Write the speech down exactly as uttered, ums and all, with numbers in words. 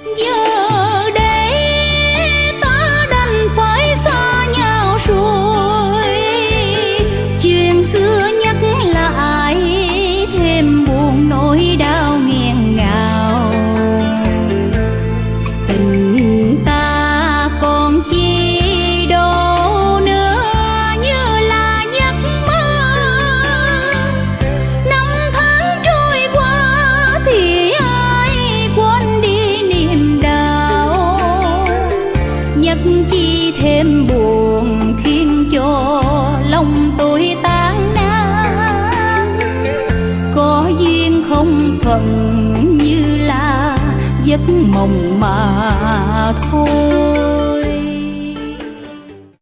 Giờ đây ta đành phải xa nhau rồi, chuyện xưa nhắc lại thêm buồn nỗi đau nghẹn ngào. Tình ta còn chi đâu nữa như là giấc mơ. Năm tháng trôi qua thì ai quên đi niềm đau, nhắc chi thêm buồn khiến cho lòng tôi tan nát. Có duyên không phận như là giấc mộng mà thôi.